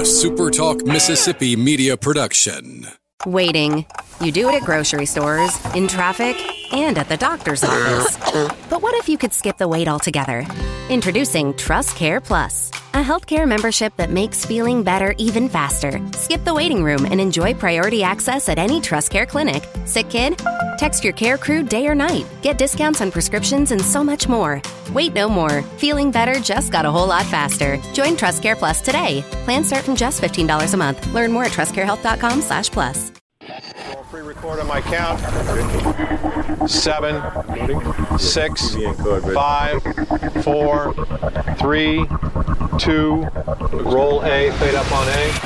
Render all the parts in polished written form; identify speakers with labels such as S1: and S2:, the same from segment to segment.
S1: SuperTalk Mississippi media production.
S2: Waiting. You do it at grocery stores, in traffic, and at the doctor's office. But what if you could skip the wait altogether? Introducing TrustCare Plus, a healthcare membership that makes feeling better even faster. Skip the waiting room and enjoy priority access at any TrustCare clinic. Sick kid? Text your care crew day or night. Get discounts on prescriptions and so much more. Wait no more. Feeling better just got a whole lot faster. Join TrustCare Plus today. Plans start from just $15 a month. Learn more at trustcarehealth.com/plus.
S3: Free record on my count. 7, 6, 5, 4, 3, 2. Roll A, fade up on A.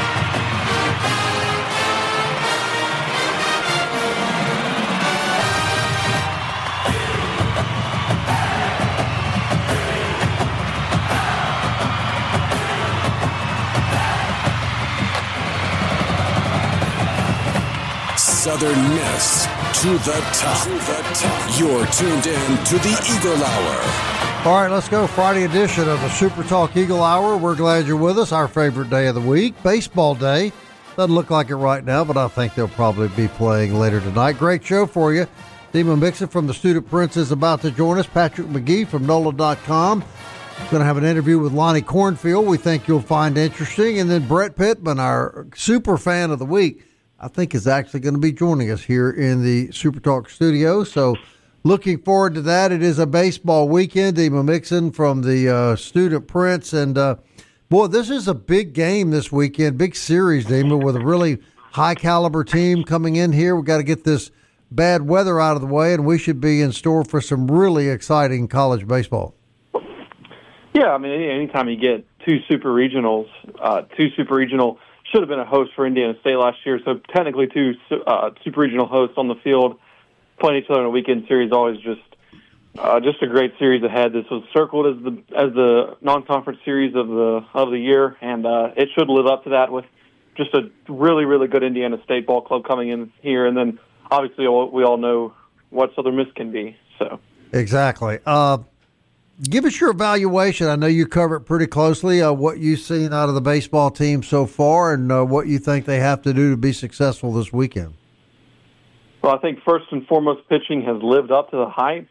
S1: Southern Miss to the top. You're tuned in to the Eagle Hour.
S4: All right, let's go. Friday edition of the Super Talk Eagle Hour. We're glad you're with us. Our favorite day of the week, baseball day. Doesn't look like it right now, but I think they'll probably be playing later tonight. Great show for you. Dima Mixon from the Student Prince is about to join us. Patrick McGee from NOLA.com. Going to have an interview with Lonnie Cornfield we think you'll find interesting. And then Brett Pittman, our super fan of the week, I think is actually going to be joining us here in the Super Talk studio. So looking forward to that. It is a baseball weekend. Dima Mixon from the Student Prince. And, boy, this is a big game this weekend, big series, Dima, with a really high-caliber team coming in here. We've got to get this bad weather out of the way, and we should be in store for some really exciting college baseball.
S5: Yeah, I mean, anytime you get two super regional should have been a host for Indiana State last year, so technically two super regional hosts on the field playing each other in a weekend series. Always just a great series ahead. This was circled as the non-conference series of the year, and it should live up to that with just a really, really good Indiana State ball club coming in here, and then obviously we all know what Southern Miss can be. So
S4: exactly. Give us your evaluation. I know you cover it pretty closely. What you've seen out of the baseball team so far, and what you think they have to do to be successful this weekend.
S5: Well, I think first and foremost, pitching has lived up to the hype.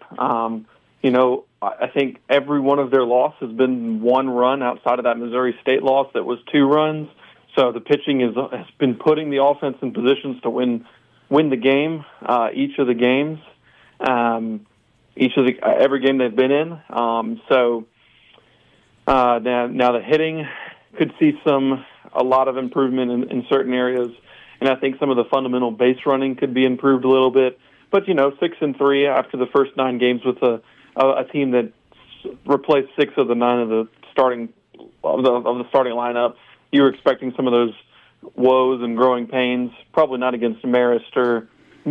S5: I think every one of their losses has been one run outside of that Missouri State loss that was 2 runs. So the pitching has been putting the offense in positions to win the game, each of the games. Every game they've been in. Now the hitting could see a lot of improvement in certain areas, and I think some of the fundamental base running could be improved a little bit. But 6-3 after the first 9 games with a team that replaced 6 of the 9 of the starting lineup, you were expecting some of those woes and growing pains. Probably not against Marist or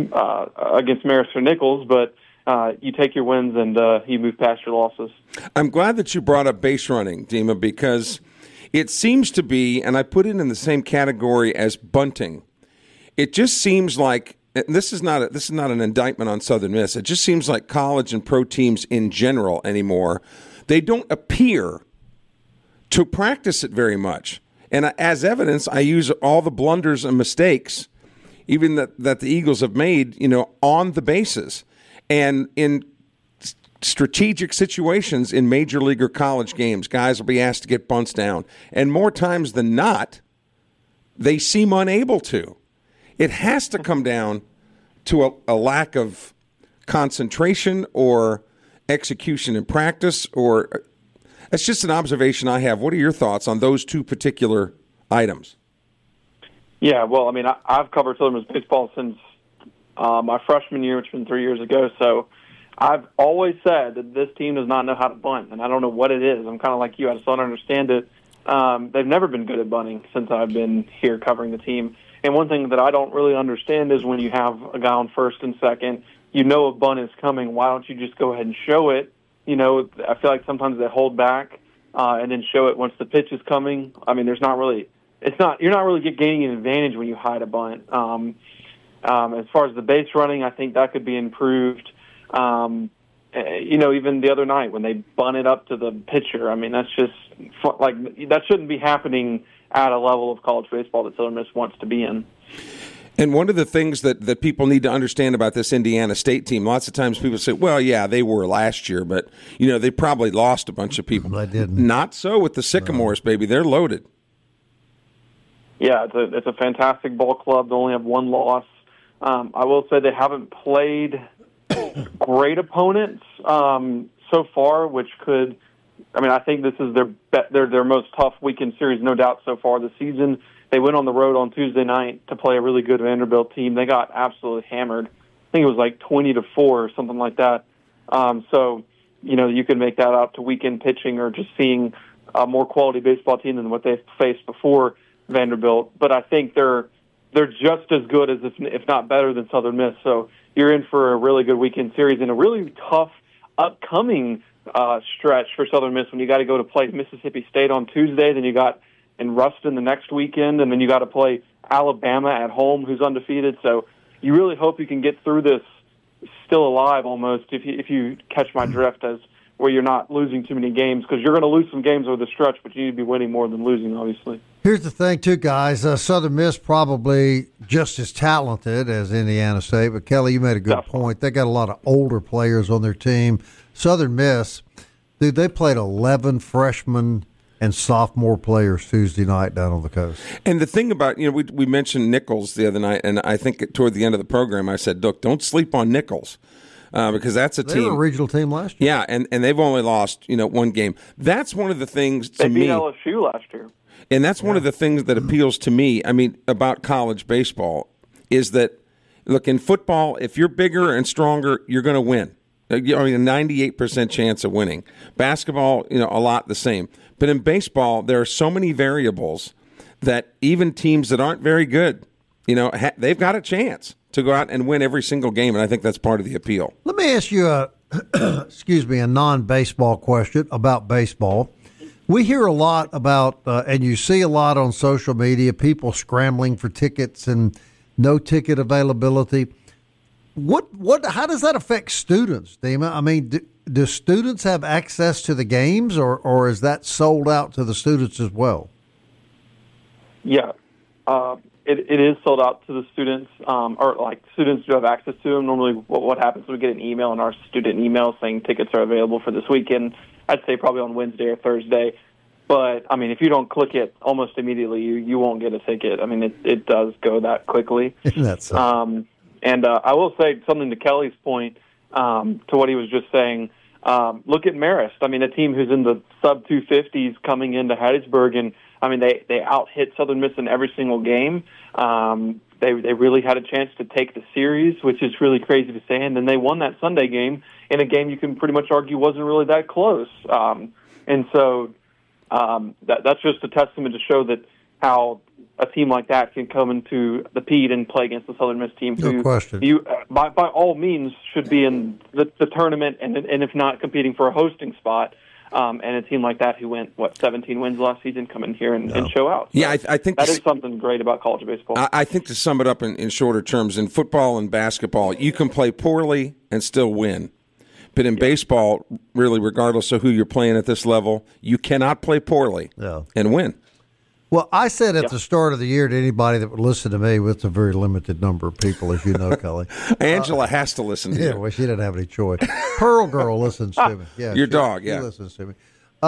S5: Nichols, but. You take your wins and you move past your losses.
S6: I'm glad that you brought up base running, Dima, because it seems to be, and I put it in the same category as bunting. It just seems like, and this is not an indictment on Southern Miss. It just seems like college and pro teams in general anymore, they don't appear to practice it very much. And as evidence, I use all the blunders and mistakes, even that the Eagles have made, on the bases. And in strategic situations in major league or college games, guys will be asked to get bunts down. And more times than not, they seem unable to. It has to come down to a lack of concentration or execution in practice, or it's just an observation I have. What are your thoughts on those two particular items?
S5: Yeah, well, I mean, I've covered Southern Miss baseball since my freshman year, which has been 3 years ago. So I've always said that this team does not know how to bunt, and I don't know what it is. I'm kind of like you. I just don't understand it. They've never been good at bunting since I've been here covering the team. And one thing that I don't really understand is when you have a guy on first and second, a bunt is coming. Why don't you just go ahead and show it? I feel like sometimes they hold back and then show it once the pitch is coming. I mean, you're not really gaining an advantage when you hide a bunt. As far as the base running, I think that could be improved. Even the other night when they bunted up to the pitcher, I mean, that's just that shouldn't be happening at a level of college baseball that Southern Miss wants to be in.
S6: And one of the things that people need to understand about this Indiana State team, lots of times people say, well, yeah, they were last year, but, they probably lost a bunch of people.
S4: They didn't.
S6: Not so with the Sycamores, baby. They're loaded.
S5: Yeah, it's a fantastic ball club. They only have one loss. I will say they haven't played great opponents so far, which could – I think this is their most tough weekend series, no doubt, so far this season. They went on the road on Tuesday night to play a really good Vanderbilt team. They got absolutely hammered. I think it was like 20-4 or something like that. So, you can make that out to weekend pitching or just seeing a more quality baseball team than what they've faced before Vanderbilt. But I think they're just as good as, if not better than Southern Miss. So you're in for a really good weekend series and a really tough upcoming stretch for Southern Miss when you got to go to play Mississippi State on Tuesday, then you got in Ruston the next weekend, and then you got to play Alabama at home, who's undefeated. So you really hope you can get through this still alive almost, if you catch my drift, as where you're not losing too many games, because you're going to lose some games over the stretch, but you need to be winning more than losing, obviously.
S4: Here's the thing, too, guys. Southern Miss probably just as talented as Indiana State, but Kelly, you made a good point. They got a lot of older players on their team. Southern Miss, dude, they played 11 freshmen and sophomore players Tuesday night down on the coast.
S6: And the thing about, we mentioned Nichols the other night, and I think toward the end of the program I said, look, don't sleep on Nichols. Because that's a team.
S4: They were a regional team last year.
S6: Yeah, and they've only lost, one game. That's one of the things to me.
S5: They beat LSU last year.
S6: And that's one of the things that appeals to me, about college baseball, is that, look, in football, if you're bigger and stronger, you're going to win. A 98% chance of winning. Basketball, a lot the same. But in baseball, there are so many variables that even teams that aren't very good, they've got a chance to go out and win every single game, and I think that's part of the appeal.
S4: Let me ask you a non-baseball question about baseball. We hear a lot about, and you see a lot on social media, people scrambling for tickets and no ticket availability. How does that affect students, Dima? Do students have access to the games, or is that sold out to the students as well?
S5: Yeah, it is sold out to the students, or students do have access to them. Normally what happens is we get an email in our student email saying tickets are available for this weekend. I'd say probably on Wednesday or Thursday. But, if you don't click it almost immediately, you won't get a ticket. It does go that quickly.
S4: That's
S5: And I will say something to Kelly's point, to what he was just saying. Look at Marist. A team who's in the sub-250s coming into Hattiesburg, and they out-hit Southern Miss in every single game. They really had a chance to take the series, which is really crazy to say, and then they won that Sunday game in a game you can pretty much argue wasn't really that close. And so that's just a testament to show that how a team like that can come into the Pete and play against the Southern Miss team,
S4: who
S5: by all means should be in the tournament, and if not, competing for a hosting spot. And a team like that who went, 17 wins last season, come in here and show out. So
S6: yeah, I think
S5: that is something great about college baseball.
S6: I think to sum it up in shorter terms, in football and basketball, you can play poorly and still win. But in baseball, really, regardless of who you're playing at this level, you cannot play poorly and win.
S4: Well, I said at the start of the year to anybody that would listen to me, with a very limited number of people, as you know, Kelly.
S6: Angela has to listen to you.
S4: Yeah, well, she didn't have any choice. Pearl Girl listens to me. Yeah,
S6: Your dog, yeah.
S4: She listens to me.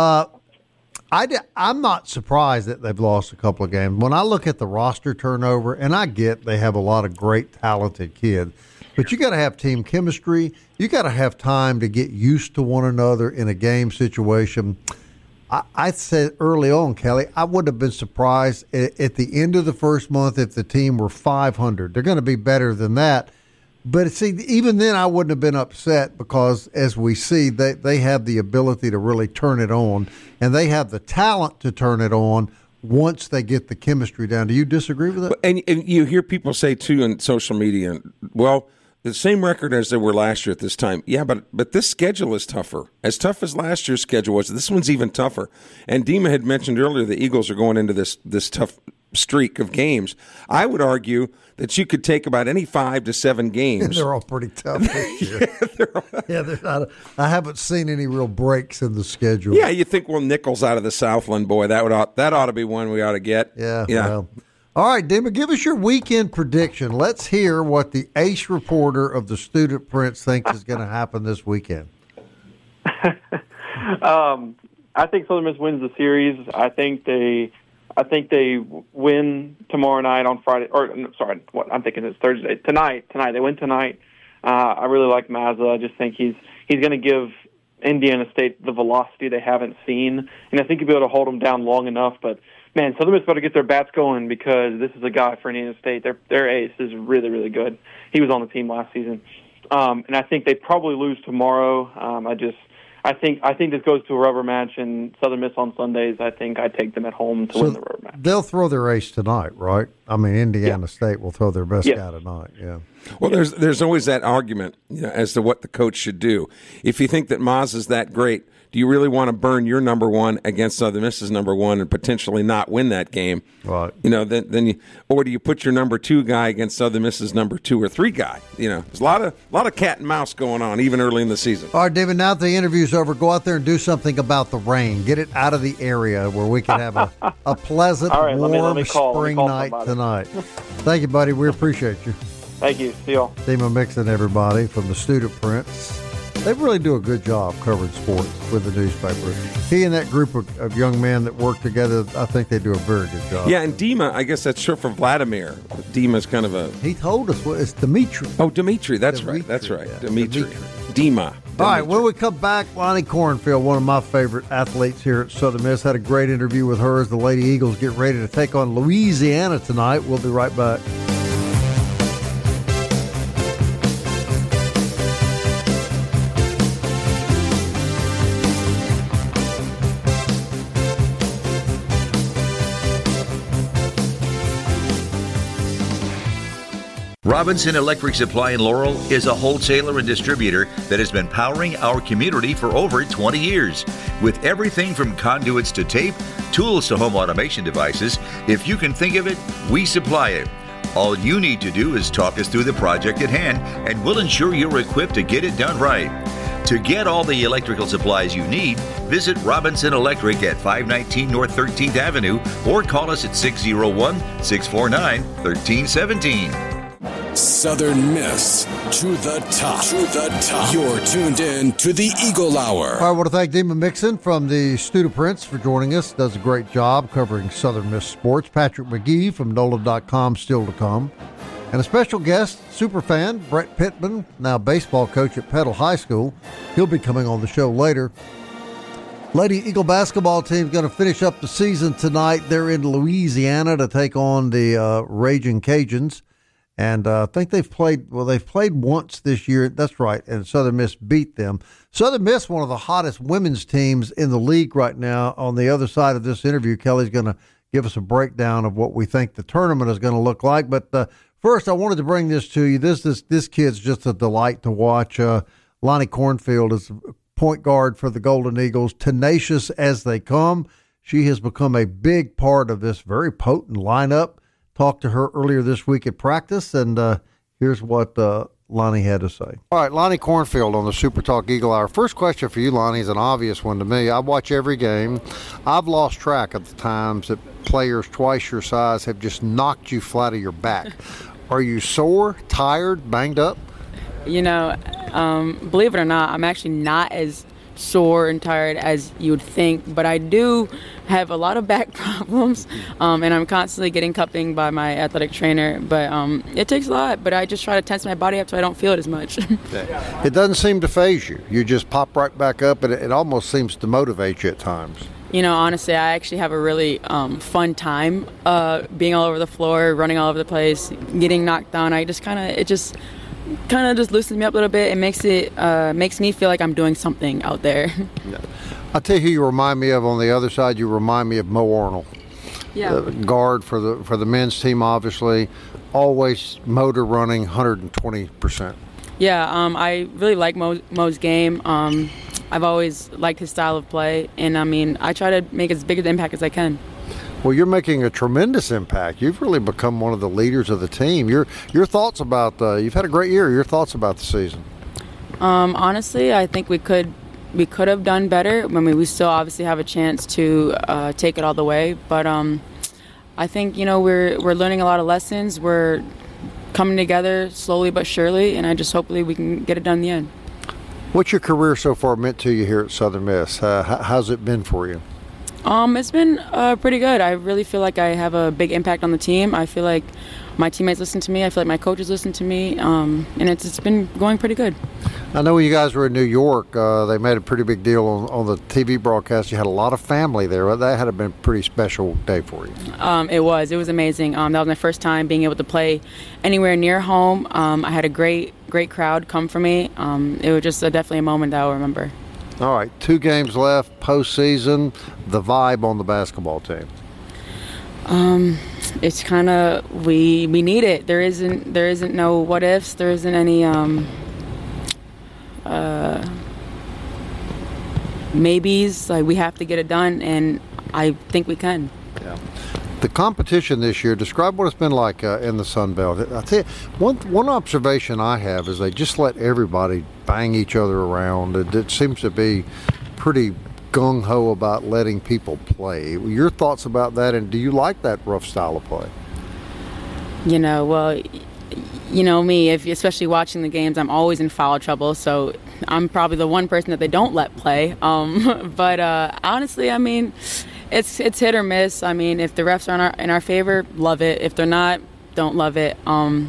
S4: I'm not surprised that they've lost a couple of games. When I look at the roster turnover, and I get they have a lot of great, talented kids, but you got to have team chemistry. You got to have time to get used to one another in a game situation. I said early on, Kelly, I wouldn't have been surprised at the end of the first month if the team were 500. They're going to be better than that. But see, even then I wouldn't have been upset, because as we see, they have the ability to really turn it on, and they have the talent to turn it on once they get the chemistry down. Do you disagree with that?
S6: And you hear people say, too, in social media, well, the same record as they were last year at this time. Yeah, but this schedule is tougher. As tough as last year's schedule was, this one's even tougher. And Dima had mentioned earlier the Eagles are going into this tough streak of games. I would argue that you could take about any 5 to 7 games.
S4: They're all pretty tough this year. I haven't seen any real breaks in the schedule.
S6: Yeah, you think, well, Nichols out of the Southland, boy, that ought to be one we ought to get.
S4: Yeah. Well. All right, Dima, give us your weekend prediction. Let's hear what the ace reporter of the Student Prince thinks is going to happen this weekend.
S5: I think Southern Miss wins the series. I think they win tomorrow night on Friday. Or sorry, what I'm thinking is Thursday. Tonight they win tonight. I really like Mazza. I just think he's going to give Indiana State the velocity they haven't seen, and I think he'll be able to hold them down long enough. But man, Southern Miss better get their bats going because this is a guy for Indiana State. Their ace is really, really good. He was on the team last season, and I think they probably lose tomorrow. I think this goes to a rubber match, and Southern Miss on Sundays. I think I take them at home to win the rubber match.
S4: They'll throw their ace tonight, right? I mean, Indiana State will throw their best guy tonight. Yeah.
S6: Well, there's always that argument, as to what the coach should do. If you think that Maz is that great, do you really want to burn your number one against Southern Miss's number one and potentially not win that game?
S4: Right.
S6: Or do you put your number 2 guy against Southern Miss's number 2 or 3 guy? There's a lot of cat and mouse going on even early in the season.
S4: All right, David. Now that the interview's over, go out there and do something about the rain. Get it out of the area where we can have a pleasant, warm spring night tonight. Thank you, buddy. We appreciate you.
S5: Thank you. See y'all.
S4: Dima Mixon, everybody from the Student Prince. They really do a good job covering sports with the newspaper. He and that group of young men that work together, I think they do a very good job.
S6: Yeah, and Dima, I guess that's short for Vladimir. Dima's kind of a...
S4: He told us, it's Dimitri.
S6: Oh, Dimitri, that's right. Yeah. Dimitri. Dima.
S4: All right, when we come back, Lonnie Cornfield, one of my favorite athletes here at Southern Miss, had a great interview with her as the Lady Eagles get ready to take on Louisiana tonight. We'll be right back.
S7: Robinson Electric Supply in Laurel is a wholesaler and distributor that has been powering our community for over 20 years. With everything from conduits to tape, tools to home automation devices, if you can think of it, we supply it. All you need to do is talk us through the project at hand, and we'll ensure you're equipped to get it done right. To get all the electrical supplies you need, visit Robinson Electric at 519 North 13th Avenue or call us at 601-649-1317.
S1: Southern Miss to the top. You're tuned in to the Eagle Hour.
S4: All right, I want to thank Dima Mixon from the Student Prince for joining us. Does a great job covering Southern Miss sports. Patrick McGee from NOLA.com still to come. And a special guest, superfan, Brett Pittman, now baseball coach at Petal High School. He'll be coming on the show later. Lady Eagle basketball team is going to finish up the season tonight. They're in Louisiana to take on the Raging Cajuns. And I think they've played once this year. That's right. And Southern Miss beat them. Southern Miss, one of the hottest women's teams in the league right now. On the other side of this interview, Kelly's going to give us a breakdown of what we think the tournament is going to look like. But first, I wanted to bring this to you. This kid's just a delight to watch. Lonnie Cornfield is point guard for the Golden Eagles, tenacious as they come. She has become a big part of this very potent lineup. Talked to her earlier this week at practice, and here's what Lonnie had to say. All right, Lonnie Cornfield on the Super Talk Eagle Hour. First question for you, Lonnie, is an obvious one to me. I watch every game. I've lost track of the times that players twice your size have just knocked you flat of your back. Are you sore, tired, banged up?
S8: Believe it or not, I'm actually not as sore and tired as you would think, but I do have a lot of back problems, and I'm constantly getting cupping by my athletic trainer, but it takes a lot, but I just try to tense my body up so I don't feel it as much.
S4: It doesn't seem to faze you. You just pop right back up, and it almost seems to motivate you at times.
S8: Honestly, I actually have a really fun time being all over the floor, running all over the place, getting knocked down. It just loosens me up a little bit. It makes me feel like I'm doing something out there.
S4: I'll tell you who you remind me of on the other side. You remind me of Mo Arnold.
S8: Yeah.
S4: Guard for the men's team, obviously. Always motor running 120%.
S8: Yeah, I really like Mo's game. I've always liked his style of play, and I try to make as big an impact as I can.
S4: Well, you're making a tremendous impact. You've really become one of the leaders of the team. Your thoughts about you've had a great year. Your thoughts about the season?
S8: Honestly, I think we could have done better. I mean, we still obviously have a chance to take it all the way, but I think we're learning a lot of lessons. We're coming together slowly but surely, and I just hopefully we can get it done in the end.
S4: What's your career so far meant to you here at Southern Miss? How's it been for you?
S8: It's been pretty good. I really feel like I have a big impact on the team. I feel like my teammates listen to me. I feel like my coaches listen to me, and it's been going pretty good.
S4: I know when you guys were in New York, they made a pretty big deal on the TV broadcast. You had a lot of family there. That had to have been a pretty special day for you.
S8: It was amazing. That was my first time being able to play anywhere near home. I had a great crowd come for me. It was just definitely a moment that I'll remember.
S4: All right, 2 games left, postseason. The vibe on the basketball team.
S8: It's kind of we need it. There isn't no what ifs. There isn't any maybes. Like, we have to get it done, and I think we can.
S4: Yeah. The competition this year, describe what it's been like in the Sun Belt. I tell you, one observation I have is they just let everybody bang each other around. It seems to be pretty gung-ho about letting people play. Your thoughts about that, and do you like that rough style of play?
S8: Well, me, especially watching the games, I'm always in foul trouble, so I'm probably the one person that they don't let play. But honestly, I mean, it's hit or miss. I mean, if the refs are in our favor, love it. If they're not, don't love it.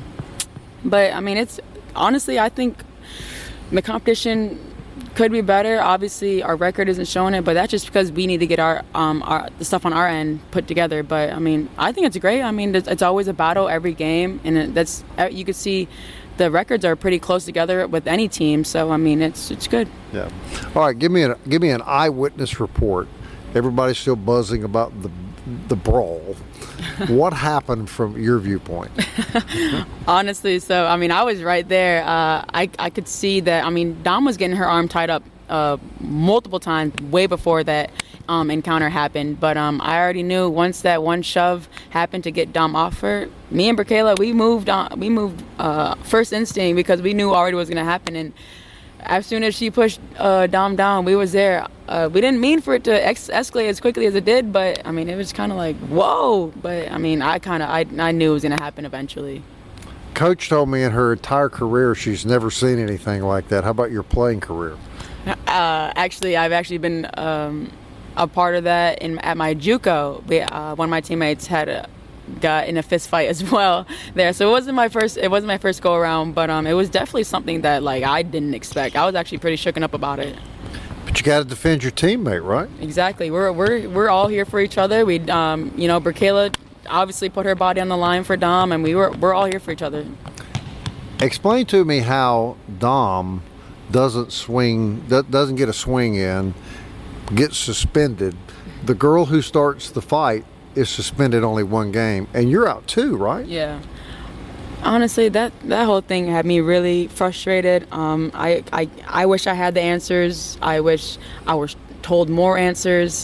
S8: But I mean, honestly, I think the competition could be better. Obviously, our record isn't showing it, but that's just because we need to get our the stuff on our end put together. But I mean, I think it's great. I mean, it's always a battle every game, and that's you can see the records are pretty close together with any team. So I mean, it's good.
S4: Yeah. All right, give me an eyewitness report. Everybody's still buzzing about the brawl. What happened from your viewpoint?
S8: Honestly, so I mean, I was right there. I could see that. I mean, Dom was getting her arm tied up multiple times way before that encounter happened. But I already knew once that one shove happened to get Dom off her. Me and Brakaila, we moved first instinct because we knew already what was going to happen. And as soon as she pushed Dom down, we was there. We didn't mean for it to escalate as quickly as it did, but I mean, it was kind of like, whoa. But I mean, I knew it was going to happen eventually.
S4: Coach told me in her entire career she's never seen anything like that. How about your playing career?
S8: Actually, I've been a part of that at my JUCO. One of my teammates got in a fist fight as well there, so it wasn't my first go around, but it was definitely something that like I didn't expect. I was actually pretty shooken up about it.
S4: But you got to defend your teammate, right?
S8: Exactly. We're all here for each other. We Brakaila obviously put her body on the line for Dom, and we're all here for each other. Explain
S4: to me how Dom doesn't get a swing in, gets suspended. The girl who starts the fight is suspended only 1 game, and you're out 2, right?
S8: Yeah. Honestly, that whole thing had me really frustrated. I wish I had the answers. I wish I was told more answers.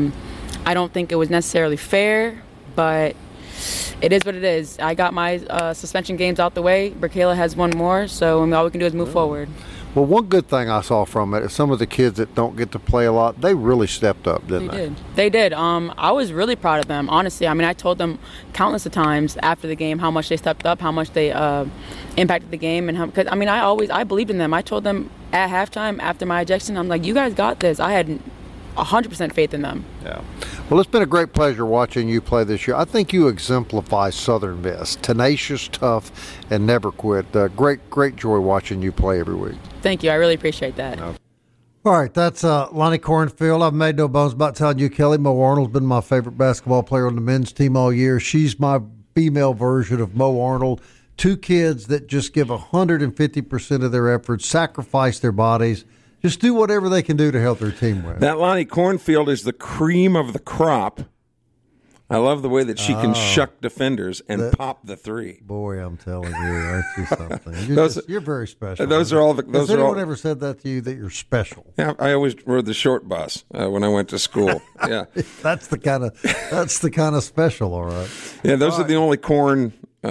S8: I don't think it was necessarily fair, but it is what it is. I got my suspension games out the way. Brakaila has 1 more, so all we can do is move forward.
S4: Well, one good thing I saw from it is some of the kids that don't get to play a lot, they really stepped up, didn't they?
S8: They did. I was really proud of them, honestly. I mean, I told them countless of times after the game how much they stepped up, how much they impacted the game, and because I mean, I believed in them. I told them at halftime after my ejection, I'm like, you guys got this. I had 100% faith in them.
S4: Yeah. Well, it's been a great pleasure watching you play this year. I think you exemplify Southern Miss. Tenacious, tough, and never quit. Great joy watching you play every week.
S8: Thank you. I really appreciate that.
S4: Okay. All right, that's Lonnie Cornfield. I've made no bones about telling you, Kelly, Mo Arnold's been my favorite basketball player on the men's team all year. She's my female version of Mo Arnold. 2 kids that just give 150% of their efforts, sacrifice their bodies, just do whatever they can do to help their team win.
S6: That Lonnie Cornfield is the cream of the crop I love the way that she can shuck defenders and pop the three.
S4: Boy, I'm telling you, that's just something. You're very special.
S6: Those are all.
S4: Has anyone ever said that to you, that you're special?
S6: Yeah, I always rode the short bus when I went to school. Yeah,
S4: that's the kind of special. All right.
S6: Yeah, those are the only corn.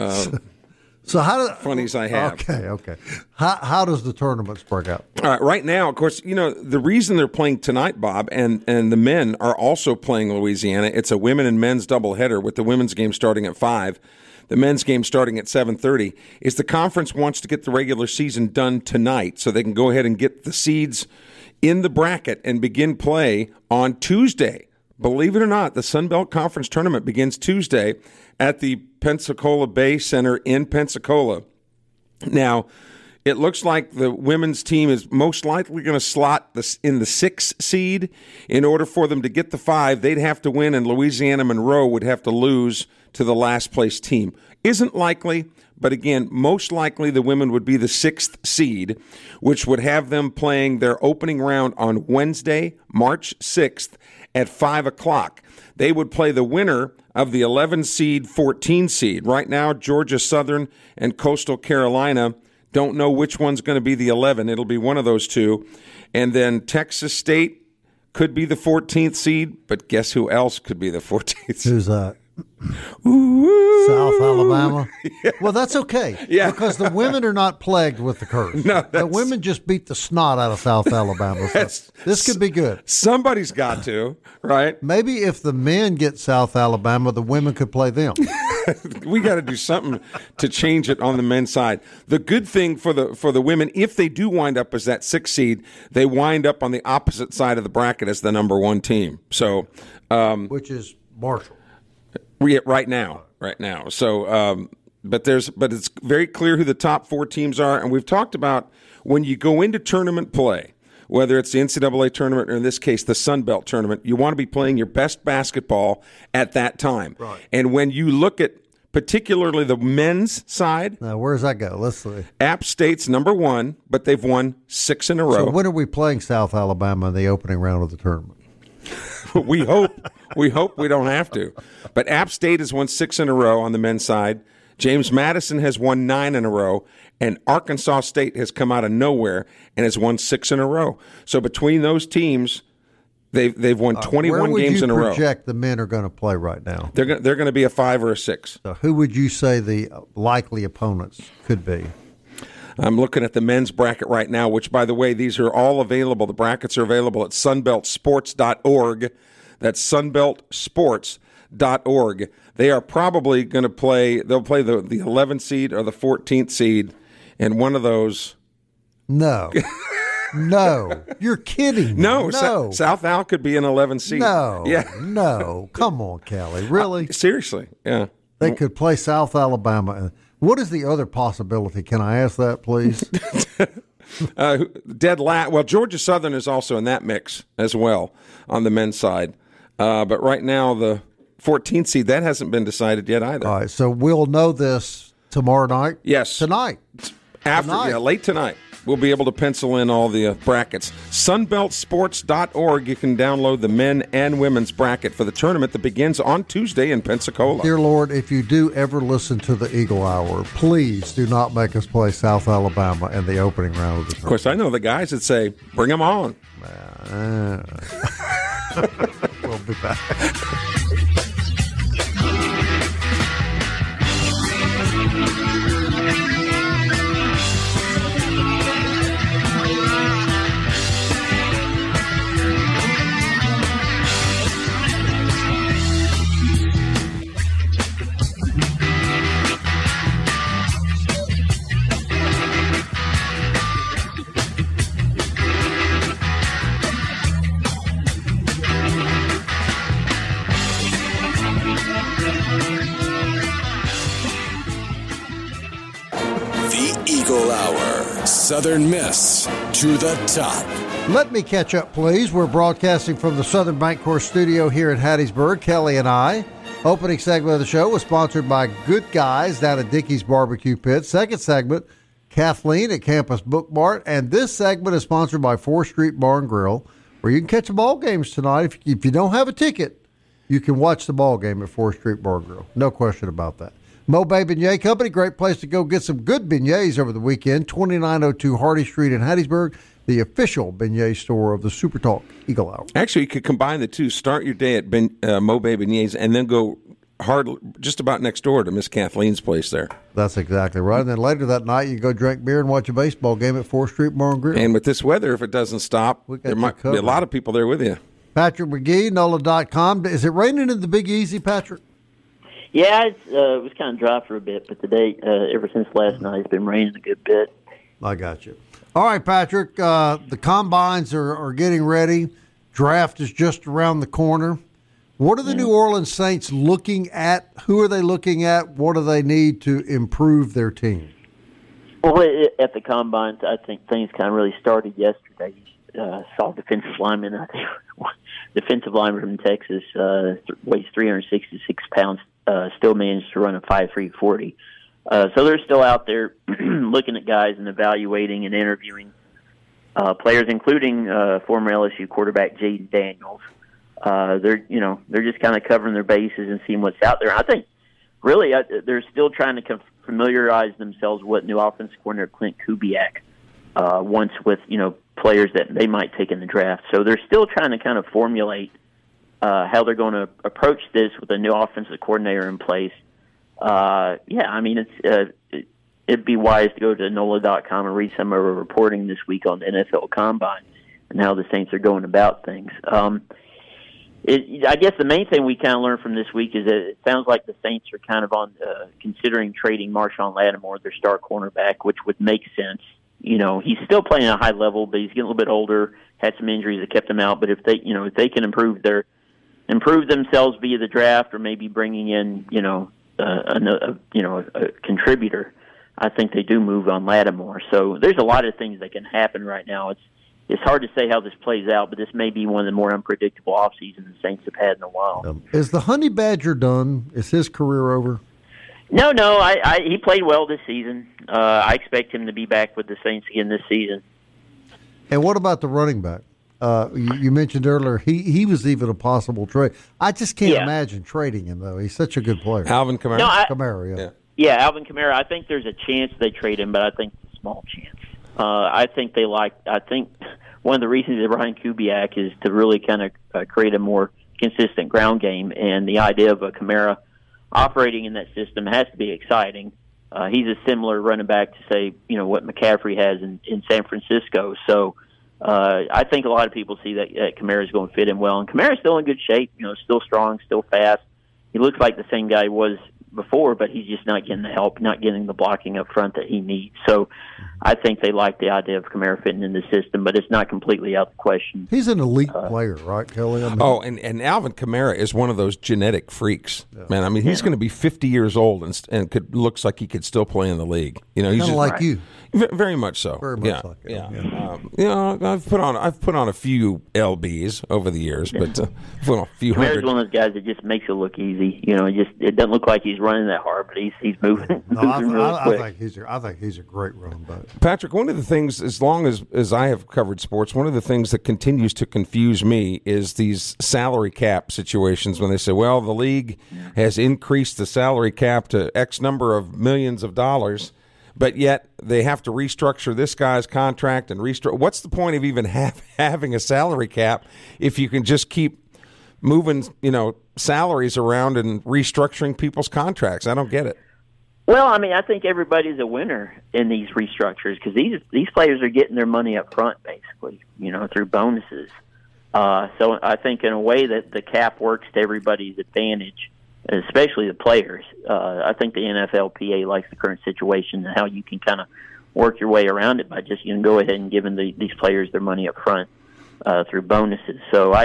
S4: So how do
S6: funnies I have?
S4: Okay. How does the tournament break out?
S6: All right, right now, of course, the reason they're playing tonight, Bob, and the men are also playing Louisiana. It's a women and men's doubleheader with the women's game starting at 5, the men's game starting at 7:30. Is the conference wants to get the regular season done tonight so they can go ahead and get the seeds in the bracket and begin play on Tuesday. Believe it or not, the Sun Belt Conference tournament begins Tuesday at the Pensacola Bay Center in Pensacola. Now, it looks like the women's team is most likely going to slot in the 6 seed. In order for them to get the 5, they'd have to win, and Louisiana Monroe would have to lose to the last place team. Isn't likely, but again, most likely the women would be the 6th seed, which would have them playing their opening round on Wednesday, March 6th at 5 o'clock. They would play the winner of the 11 seed, 14 seed. Right now, Georgia Southern and Coastal Carolina don't know which one's going to be the 11. It'll be one of those two. And then Texas State could be the 14th seed, but guess who else could be the 14th seed?
S4: Who's that?
S6: Ooh.
S4: South Alabama.
S6: Yeah.
S4: Well, that's okay.
S6: Yeah.
S4: Because the women are not plagued with the curse.
S6: No,
S4: the women just beat the snot out of South Alabama. So this could be good.
S6: Somebody's got to, right?
S4: Maybe if the men get South Alabama, the women could play them.
S6: We got to do something to change it on the men's side. The good thing for the women, if they do wind up as that 6th seed, they wind up on the opposite side of the bracket as the number 1 team. So,
S4: which is Marshall.
S6: Right now. So, but it's very clear who the top 4 teams are, and we've talked about when you go into tournament play, whether it's the NCAA tournament or in this case the Sun Belt tournament, you want to be playing your best basketball at that time.
S4: Right.
S6: And when you look at particularly the men's side,
S4: now where does that go? Let's see.
S6: App State's number 1, but they've won 6 in a row.
S4: So when are we playing South Alabama in the opening round of the tournament?
S6: We hope we don't have to. But App State has won 6 in a row on the men's side. James Madison has won 9 in a row, and Arkansas State has come out of nowhere and has won 6 in a row. So between those teams, they've won 21 games in a row.
S4: Where would you project the men are going to play right now?
S6: They're going to be a 5 or a 6.
S4: So who would you say the likely opponents could be?
S6: I'm looking at the men's bracket right now, which, by the way, these are all available. The brackets are available at sunbeltsports.org. That's sunbeltsports.org. They are probably going to play, they'll play the 11th seed or the 14th seed, and one of those.
S4: No. No. You're kidding me.
S6: No. South Al could be an 11th seed.
S4: No.
S6: Yeah.
S4: No. Come on, Kelly. Really?
S6: Seriously. Yeah.
S4: They could play South Alabama. What is the other possibility? Can I ask that, please?
S6: Well, Georgia Southern is also in that mix as well on the men's side. But right now, the 14th seed, that hasn't been decided yet either.
S4: All right, so we'll know this tomorrow night?
S6: Yes.
S4: Tonight.
S6: Late tonight. We'll be able to pencil in all the brackets. Sunbeltsports.org. You can download the men and women's bracket for the tournament that begins on Tuesday in Pensacola.
S4: Dear Lord, if you do ever listen to the Eagle Hour, please do not make us play South Alabama in the opening round of the tournament.
S6: Of course, I know the guys that say, bring them on.
S4: We'll be back.
S1: Eagle Hour. Southern Miss to the top.
S4: Let me catch up, please. We're broadcasting from the Southern Bancorp studio here in Hattiesburg, Kelly and I. Opening segment of the show was sponsored by Good Guys down at Dickey's Barbecue Pit. Second segment, Kathleen at Campus Book Mart. And this segment is sponsored by 4th Street Bar and Grill, where you can catch the ball games tonight. If you don't have a ticket, you can watch the ball game at 4th Street Bar and Grill. No question about that. Mobay Beignet Company, great place to go get some good beignets over the weekend. 2902 Hardy Street in Hattiesburg, the official beignet store of the Super Talk Eagle Hour.
S6: Actually, you could combine the two. Start your day at Mobay Beignets and then go just about next door to Miss Kathleen's place there.
S4: That's exactly right. And then later that night, you go drink beer and watch a baseball game at 4th Street Bar and Grill.
S6: And with this weather, if it doesn't stop, there might be a lot of people there with you.
S4: Patrick McGee, NOLA.com. Is it raining in the Big Easy, Patrick?
S9: Yeah, it was kind of dry for a bit, but today, ever since last night, it's been raining a good bit.
S4: I got you. All right, Patrick, the combines are getting ready. Draft is just around the corner. What are the New Orleans Saints looking at? Who are they looking at? What do they need to improve their team?
S9: Well, at the combines, I think things kind of really started yesterday. Saw defensive lineman, I think, defensive lineman from Texas, weighs 366 pounds, still managed to run a 5.3 40. So they're still out there looking at guys and evaluating and interviewing players, including former LSU quarterback Jaden Daniels. They're just kind of covering their bases and seeing what's out there. I think really they're still trying to familiarize themselves with new offensive coordinator Clint Kubiak wants with players that they might take in the draft. So they're still trying to kind of formulate how they're going to approach this with a new offensive coordinator in place. It'd be wise to go to NOLA.com and read some of our reporting this week on the NFL Combine and how the Saints are going about things. I guess the main thing we kind of learned from this week is that it sounds like the Saints are kind of on considering trading Marshawn Lattimore, their star cornerback, which would make sense. He's still playing at a high level, but he's getting a little bit older. Had some injuries that kept him out. But if they can improve themselves via the draft or maybe bringing in a contributor, I think they do move on Lattimore. So there's a lot of things that can happen right now. It's hard to say how this plays out, but this may be one of the more unpredictable off seasons the Saints have had in a while.
S4: Is the Honey Badger done? Is his career over?
S9: No. He played well this season. I expect him to be back with the Saints again this season.
S4: And what about the running back? You mentioned earlier he was even a possible trade. I just can't imagine trading him, though. He's such a good player.
S6: Alvin Kamara?
S4: Kamara,
S9: yeah, Alvin Kamara. I think there's a chance they trade him, but I think it's a small chance. I think one of the reasons that Ryan Kubiak is to really kind of create a more consistent ground game, and the idea of a Kamara operating in that system has to be exciting. He's a similar running back to, say, what McCaffrey has in San Francisco. So I think a lot of people see that Kamara is going to fit in well. And Kamara's still in good shape, still strong, still fast. He looks like the same guy he was before, but he's just not getting the help, not getting the blocking up front that he needs. So I think they like the idea of Kamara fitting in the system, but it's not completely out of the question.
S4: He's an elite player, right, Kelly?
S6: And Alvin Kamara is one of those genetic freaks, man. I mean, he's going to be 50 years old and looks like he could still play in the league. He's
S4: kind of like you.
S6: Very much so.
S4: Very much like you.
S6: Yeah. I've put on a few LBs over the years, but a few hundred.
S9: Kamara's one of those guys that just makes it look easy. It doesn't look like he's running that hard, but he's moving. Really quick.
S4: I think he's a great running back.
S6: Patrick, one of the things, as long as I have covered sports, one of the things that continues to confuse me is these salary cap situations when they say, well, the league has increased the salary cap to X number of millions of dollars, but yet they have to restructure this guy's contract and restructure. What's the point of even having a salary cap if you can just keep moving, salaries around and restructuring people's contracts? I don't get it.
S9: Well, I mean, I think everybody's a winner in these restructures because these players are getting their money up front, basically, through bonuses. So I think in a way that the cap works to everybody's advantage, especially the players. I think the NFLPA likes the current situation and how you can kind of work your way around it by just go ahead and giving these players their money up front through bonuses. So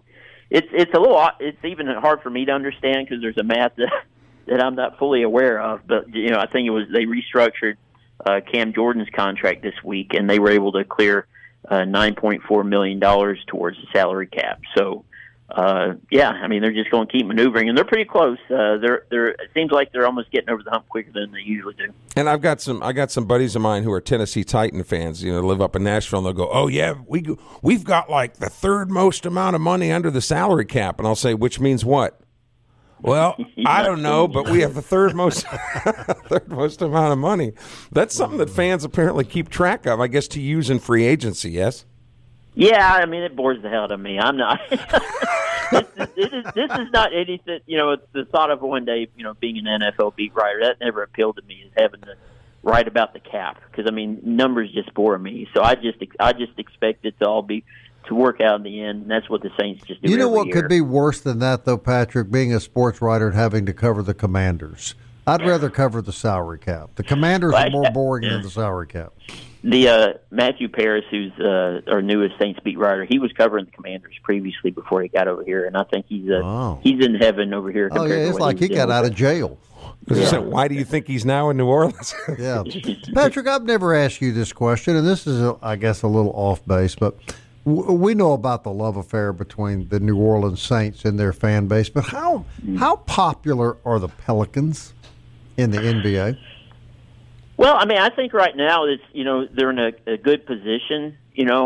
S9: it's a little. It's even hard for me to understand because there's a math that I'm not fully aware of. But I think they restructured Cam Jordan's contract this week, and they were able to clear $9.4 million towards the salary cap. So yeah, I mean, they're just going to keep maneuvering, and they're pretty close. It seems like they're almost getting over the hump quicker than they usually do.
S6: And I got some buddies of mine who are Tennessee Titan fans, live up in Nashville, and they'll go, "Oh yeah, we've got like the third most amount of money under the salary cap," and I'll say, "Which means what?" Well, I don't know, but we have the third most amount of money. That's something that fans apparently keep track of, I guess, to use in free agency. Yes.
S9: Yeah, I mean, it bores the hell out of me. I'm not. This is not anything. It's the thought of one day, being an NFL beat writer. That never appealed to me, is having to write about the cap, because I mean, numbers just bore me. So I just expect it to all to work out in the end, and that's what the Saints just do.
S4: You know what
S9: year.
S4: could be worse than that, though, Patrick? Being a sports writer and having to cover the Commanders. I'd rather cover the salary cap. The Commanders are more boring than the salary cap.
S9: The Matthew Paris, who's our newest Saints beat writer, he was covering the Commanders previously before he got over here, and I think he's in heaven over here.
S4: Oh yeah, it's like he got out of jail.
S6: Yeah. Why do you think he's now in New Orleans?
S4: Yeah, Patrick, I've never asked you this question, and this is, I guess, a little off base, but we know about the love affair between the New Orleans Saints and their fan base. But how popular are the Pelicans in the NBA?
S9: Well, I mean, I think right now it's they're in a good position.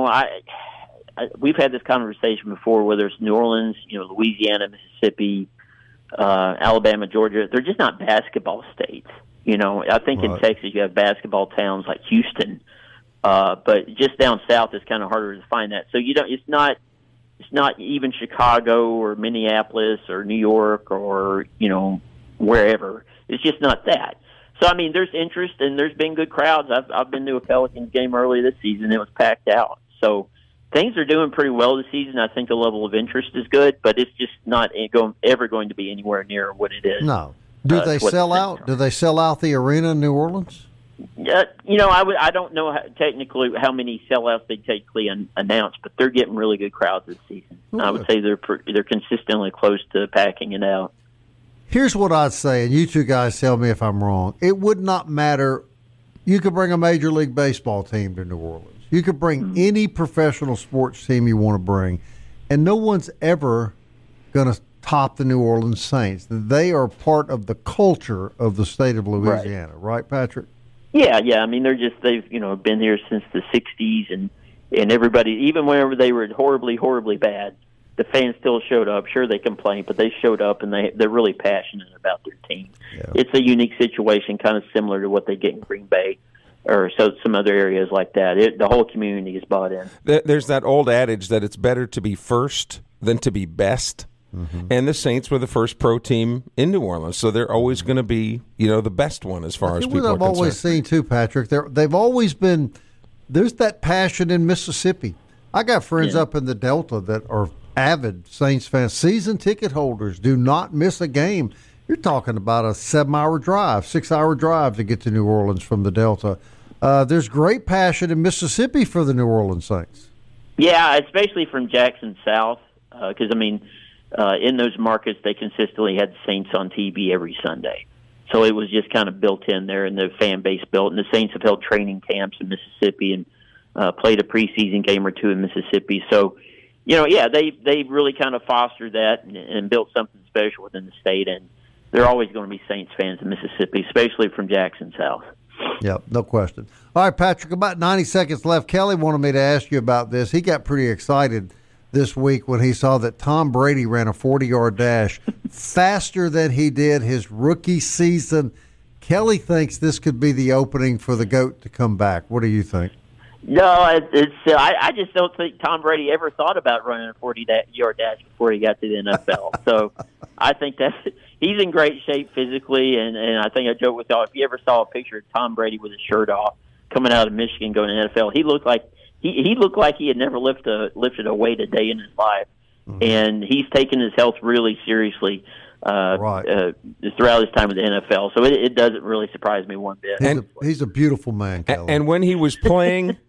S9: We've had this conversation before, whether it's New Orleans, Louisiana, Mississippi, Alabama, Georgia. They're just not basketball states. I think in Texas you have basketball towns like Houston, but just down south it's kind of harder to find that. So it's not even Chicago or Minneapolis or New York or wherever. It's just not that. So, I mean, there's interest, and there's been good crowds. I've been to a Pelicans game early this season. It was packed out. So things are doing pretty well this season. I think the level of interest is good, but it's just not ever going to be anywhere near what it is.
S4: No. Do they sell out? Do they sell out the arena in New Orleans?
S9: I don't know technically how many sellouts they technically announced, but they're getting really good crowds this season. I would say they're consistently close to packing it out.
S4: Here's what I'd say, and you two guys tell me if I'm wrong. It would not matter. You could bring a Major League Baseball team to New Orleans. You could bring any professional sports team you want to bring, and no one's ever going to top the New Orleans Saints. They are part of the culture of the state of Louisiana, right Patrick?
S9: Yeah. I mean, they've been here since the '60s, and everybody, even whenever they were horribly, horribly bad, the fans still showed up. Sure, they complained, but they showed up, and they're really passionate about their team. Yeah. It's a unique situation, kind of similar to what they get in Green Bay or some other areas like that. The whole community is bought in.
S6: There's that old adage that it's better to be first than to be best. Mm-hmm. And the Saints were the first pro team in New Orleans, so they're always going to be, the best one as far as people are concerned.
S4: I've always seen too, Patrick. They've always been. There's that passion in Mississippi. I got friends up in the Delta that are avid Saints fans, season ticket holders. Do not miss a game. You're talking about a 7-hour drive, 6-hour drive to get to New Orleans from the Delta. There's great passion in Mississippi for the New Orleans Saints.
S9: Yeah, especially from Jackson South, because in those markets they consistently had the Saints on TV every Sunday. So it was just kind of built in there, and the fan base built. And the Saints have held training camps in Mississippi and played a preseason game or two in Mississippi. So, they really kind of fostered that and built something special within the state. And they're always going to be Saints fans in Mississippi, especially from Jackson South.
S4: Yep, no question. All right, Patrick, about 90 seconds left. Kelly wanted me to ask you about this. He got pretty excited this week when he saw that Tom Brady ran a 40-yard dash faster than he did his rookie season. Kelly thinks this could be the opening for the GOAT to come back. What do you think?
S9: No, I just don't think Tom Brady ever thought about running a 40-yard dash before he got to the NFL. So I think he's in great shape physically, and I think I joke with y'all, if you ever saw a picture of Tom Brady with his shirt off coming out of Michigan going to the NFL, he looked like he had never lifted a weight a day in his life, and he's taken his health really seriously throughout his time with the NFL. So it doesn't really surprise me one bit.
S4: He's a beautiful man, Kelly.
S6: And when he was playing, in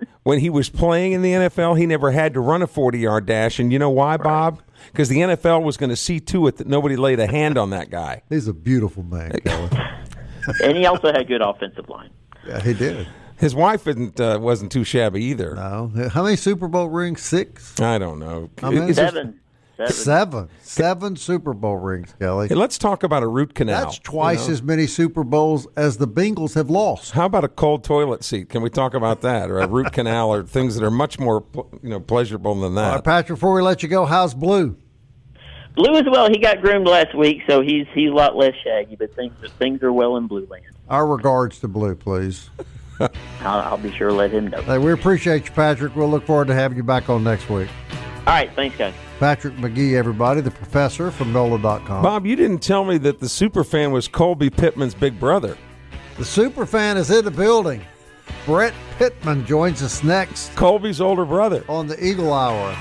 S6: the NFL, he never had to run a 40-yard dash. And you know why, Bob? Because the NFL was going to see to it that nobody laid a hand on that guy.
S4: He's a beautiful man, Kelly.
S9: And he also had good offensive line.
S4: Yeah, he did.
S6: His wife wasn't too shabby either.
S4: No. How many Super Bowl rings? 6?
S6: I don't know.
S9: 7.
S4: Seven Super Bowl rings, Kelly.
S6: Hey, let's talk about a root canal.
S4: That's twice as many Super Bowls as the Bengals have lost.
S6: How about a cold toilet seat? Can we talk about that? Or a root canal, or things that are much more pleasurable than that?
S4: All right, Patrick, before we let you go, how's Blue?
S9: Blue as well. He got groomed last week, so he's a lot less shaggy, but things are well in Blue Land.
S4: Our regards to Blue, please.
S9: I'll be sure to let him know.
S4: Hey, we appreciate you, Patrick. We'll look forward to having you back on next week.
S9: All right, thanks, guys.
S4: Patrick McGee, everybody, the professor from NOLA.com.
S6: Bob, you didn't tell me that the superfan was Colby Pittman's big brother.
S4: The superfan is in the building. Brett Pittman joins us next.
S6: Colby's older brother.
S4: On the Eagle Hour.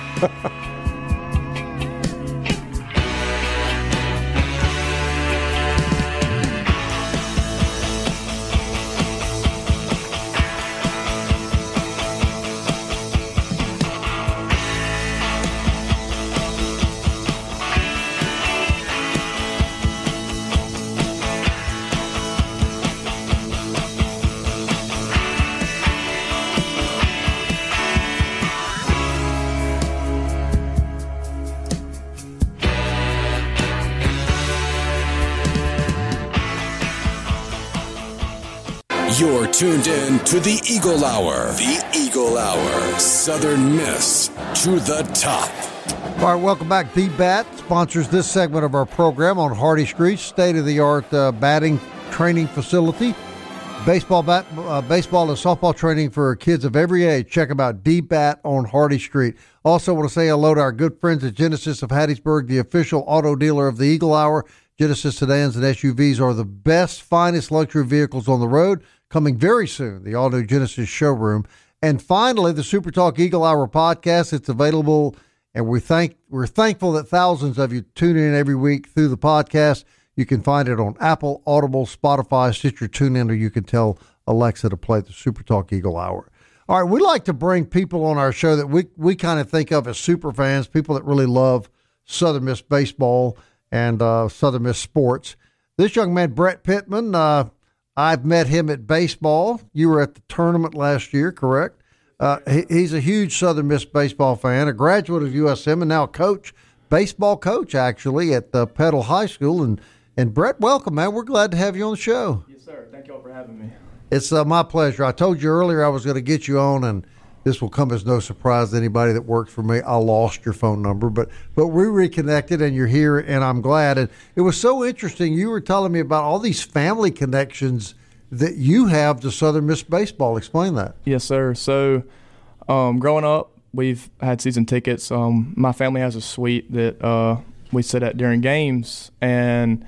S1: You're tuned in to the Eagle Hour. The Eagle Hour. Southern Miss to the top.
S4: All right, welcome back. D-Bat sponsors this segment of our program on Hardy Street, state-of-the-art batting training facility. Baseball and softball training for kids of every age. Check them out, D-Bat on Hardy Street. Also want to say hello to our good friends at Genesis of Hattiesburg, the official auto dealer of the Eagle Hour. Genesis sedans and SUVs are the best, finest luxury vehicles on the road. Coming very soon, the all-new Genesis showroom. And finally, the Super Talk Eagle Hour podcast. It's available, and we're thankful that thousands of you tune in every week through the podcast. You can find it on Apple, Audible, Spotify, Stitcher, TuneIn, or you can tell Alexa to play the Super Talk Eagle Hour. All right, we like to bring people on our show that we kind of think of as super fans, people that really love Southern Miss baseball and Southern Miss sports. This young man, Brett Pittman, I've met him at baseball. You were at the tournament last year, correct? He's a huge Southern Miss baseball fan, a graduate of USM, and now baseball coach, actually, at Petal High School. And Brett, welcome, man. We're glad to have you on the show.
S10: Yes, sir. Thank you all for having me.
S4: It's my pleasure. I told you earlier I was going to get you on, and this will come as no surprise to anybody that works for me. I lost your phone number, but we reconnected, and you're here, and I'm glad. And it was so interesting. You were telling me about all these family connections that you have to Southern Miss baseball. Explain that.
S10: Yes, sir. So growing up, we've had season tickets. My family has a suite that we sit at during games, and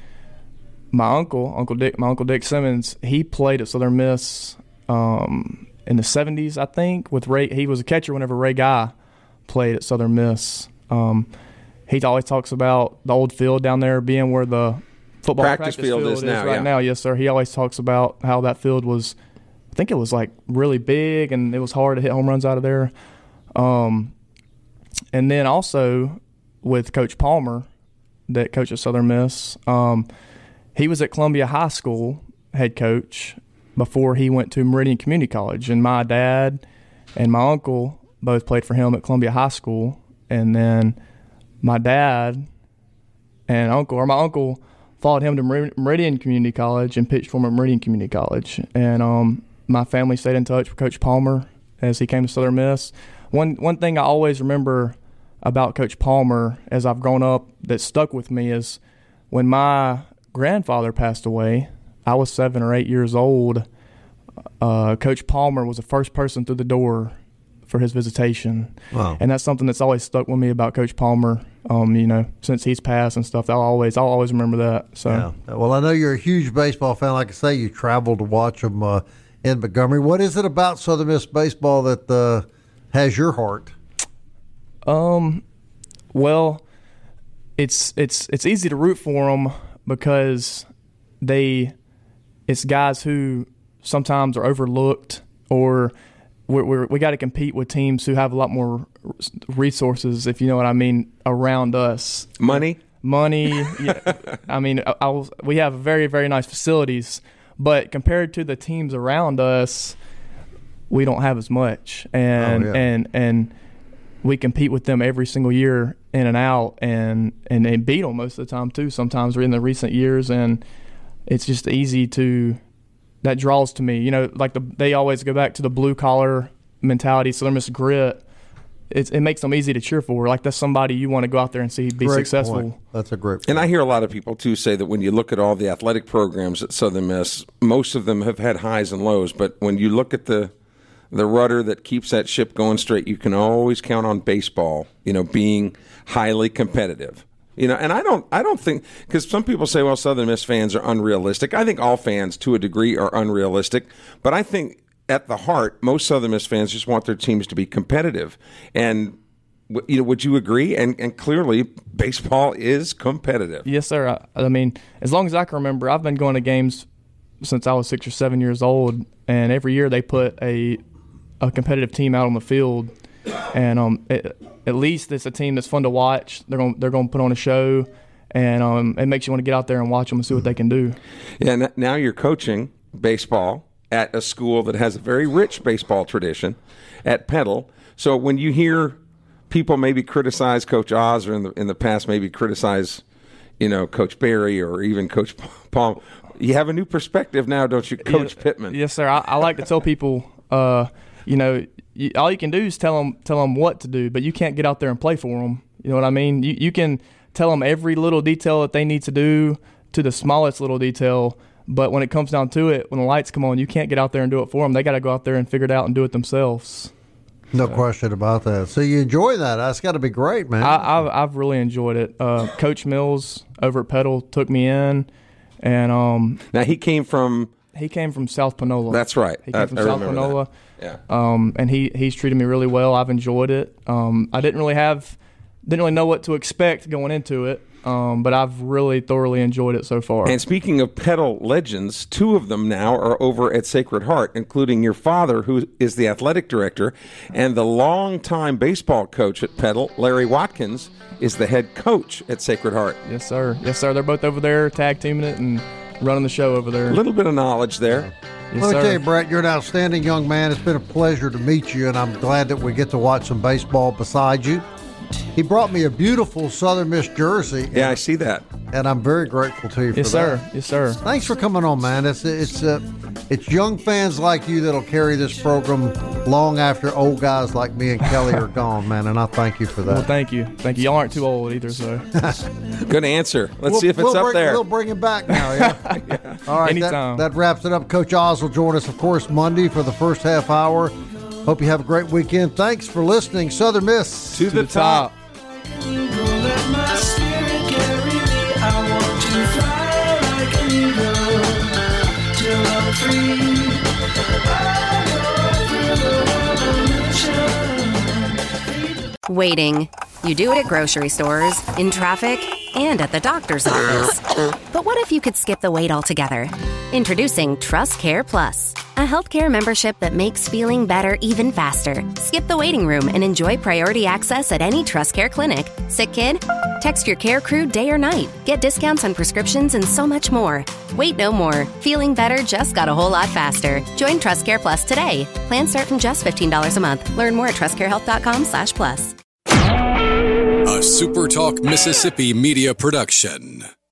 S10: my Uncle Dick Simmons, he played at Southern Miss in the 70s, I think, with Ray. He was a catcher whenever Ray Guy played at Southern Miss. He always talks about the old field down there being where the football practice field is
S6: now,
S10: now. Yes, sir. He always talks about how that field was, I think it was like really big and it was hard to hit home runs out of there. And then also with Coach Palmer, that coach at Southern Miss, he was at Columbia High School head coach before he went to Meridian Community College. And my dad and my uncle both played for him at Columbia High School. And then my dad and my uncle followed him to Meridian Community College and pitched for him at Meridian Community College. And my family stayed in touch with Coach Palmer as he came to Southern Miss. One thing I always remember about Coach Palmer as I've grown up that stuck with me is when my grandfather passed away, I was 7 or 8 years old. Coach Palmer was the first person through the door for his visitation.
S4: Wow.
S10: And that's something that's always stuck with me about Coach Palmer. Since he's passed and stuff, I'll always remember that. So,
S4: yeah. Well, I know you're a huge baseball fan. Like I say, you traveled to watch them in Montgomery. What is it about Southern Miss baseball that has your heart?
S10: Well, it's easy to root for them because it's guys who sometimes are overlooked, or we got to compete with teams who have a lot more resources, if you know what I mean, around us.
S6: Money.
S10: Yeah. I mean, we have very, very nice facilities, but compared to the teams around us, we don't have as much. And we compete with them every single year in and out, and beat them most of the time too. Sometimes in the recent years, and it's just easy to that draws to me. You know, like they always go back to the blue collar mentality, Southern Miss grit. It makes them easy to cheer for. Like that's somebody you want to go out there and see be successful.
S4: Point. That's a great point.
S6: And I hear a lot of people too say that when you look at all the athletic programs at Southern Miss, most of them have had highs and lows. But when you look at the rudder that keeps that ship going straight, you can always count on baseball, being highly competitive. And I don't think, because some people say, well, Southern Miss fans are unrealistic. I think all fans to a degree are unrealistic, but I think at the heart, most Southern Miss fans just want their teams to be competitive. And would you agree? And clearly, baseball is competitive.
S10: Yes, sir. I mean, as long as I can remember, I've been going to games since I was 6 or 7 years old, and every year they put a competitive team out on the field, and at least it's a team that's fun to watch. They're going to put on a show, and it makes you want to get out there and watch them and see what they can do.
S6: Yeah. Now you're coaching baseball at a school that has a very rich baseball tradition at Petal. So when you hear people maybe criticize Coach Oz, or in the past maybe criticize, Coach Barry or even Coach Palm, you have a new perspective now, don't you, Coach Pittman?
S10: Yes, sir. I like to tell people, all you can do is tell them what to do, but you can't get out there and play for them. You know what I mean? You can tell them every little detail that they need to do to the smallest little detail, but when it comes down to it, when the lights come on, you can't get out there and do it for them. They got to go out there and figure it out and do it themselves.
S4: No question about that. So you enjoy that. That's got to be great, man.
S10: I've really enjoyed it. Coach Mills over at Petal took me in, and
S6: now he came from
S10: South Panola.
S6: That's right.
S10: He came from South Panola.
S6: Yeah.
S10: And he's treated me really well. I've enjoyed it. I didn't really know what to expect going into it. But I've really thoroughly enjoyed it so far.
S6: And speaking of Petal legends, 2 of them now are over at Sacred Heart, including your father, who is the athletic director, and the longtime baseball coach at Petal, Larry Watkins, is the head coach at Sacred Heart.
S10: Yes, sir. Yes, sir. They're both over there tag teaming it and running the show over there.
S6: A little bit of knowledge there.
S10: Yes,
S4: Let me
S10: sir.
S4: tell you, Brett, you're an outstanding young man. It's been a pleasure to meet you, and I'm glad that we get to watch some baseball beside you. He brought me a beautiful Southern Miss jersey.
S6: Yeah, I see that.
S4: And I'm very grateful to you for
S10: that. Yes, sir.
S4: Thanks for coming on, man. It's young fans like you that'll carry this program long after old guys like me and Kelly are gone, man, and I thank you for that.
S10: Well, thank you. Y'all aren't too old either, so.
S6: Good answer. Let's see if it's up there.
S4: We'll bring him back now, yeah?
S6: Yeah.
S4: All right,
S10: anytime.
S4: That wraps it up. Coach Oz will join us, of course, Monday for the first half hour. Hope you have a great weekend. Thanks for listening. Southern Miss
S6: to the top.
S11: Let my spirit carry me. I want to fly like an eagle till I'm free.
S2: Waiting. You do it at grocery stores, in traffic, and at the doctor's office. But what if you could skip the wait altogether? Introducing Trust Care Plus, a healthcare membership that makes feeling better even faster. Skip the waiting room and enjoy priority access at any Trust Care clinic. Sick kid? Text your care crew day or night. Get discounts on prescriptions and so much more. Wait no more. Feeling better just got a whole lot faster. Join Trust Care Plus today. Plans start from just $15 a month. Learn more at trustcarehealth.com/plus.
S1: A SuperTalk Mississippi media production.